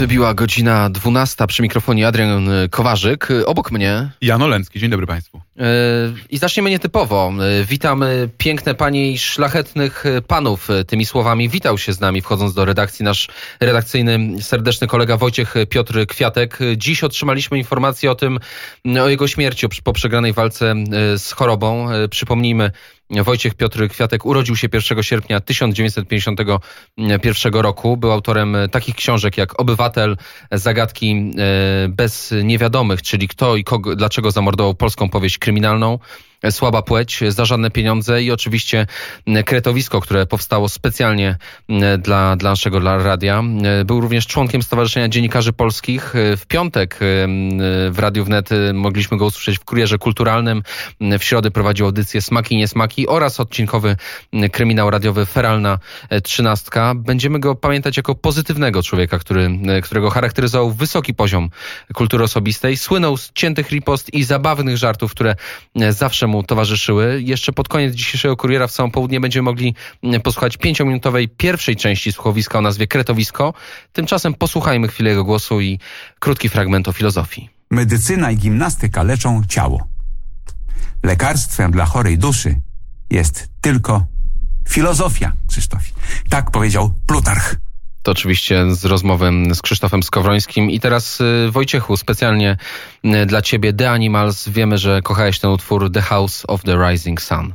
Wybiła godzina 12, przy mikrofonie Adrian Kowarzyk, obok mnie Jan Oleński. Dzień dobry Państwu. I zaczniemy nietypowo. Witamy piękne panie i szlachetnych panów tymi słowami. Witał się z nami, wchodząc do redakcji, nasz redakcyjny, serdeczny kolega Wojciech Piotr Kwiatek. Dziś otrzymaliśmy informację o jego śmierci po przegranej walce z chorobą. Przypomnijmy, Wojciech Piotr Kwiatek urodził się 1 sierpnia 1951 roku. Był autorem takich książek jak Obywatel, Zagadki bez niewiadomych, czyli kto i kogo, dlaczego zamordował polską powieść kryminalną, Słaba płeć, Za żadne pieniądze i oczywiście Kretowisko, które powstało specjalnie dla naszego radia. Był również członkiem Stowarzyszenia Dziennikarzy Polskich. W piątek w Radiu Wnet mogliśmy go usłyszeć w Kurierze Kulturalnym. W środę prowadził audycję Smaki i Niesmaki oraz odcinkowy kryminał radiowy Feralna Trzynastka. Będziemy go pamiętać jako pozytywnego człowieka, którego charakteryzował wysoki poziom kultury osobistej. Słynął z ciętych ripost i zabawnych żartów, które zawsze mu towarzyszyły. Jeszcze pod koniec dzisiejszego Kuriera w samo południe będziemy mogli posłuchać 5-minutowej pierwszej części słuchowiska o nazwie Kretowisko. Tymczasem posłuchajmy chwilę jego głosu i krótki fragment o filozofii. Medycyna i gimnastyka leczą ciało. Lekarstwem dla chorej duszy jest tylko filozofia, Krzysztofie. Tak powiedział Plutarch. To oczywiście z rozmowy z Krzysztofem Skowrońskim. I teraz Wojciechu, specjalnie dla ciebie The Animals. Wiemy, że kochałeś ten utwór The House of the Rising Sun.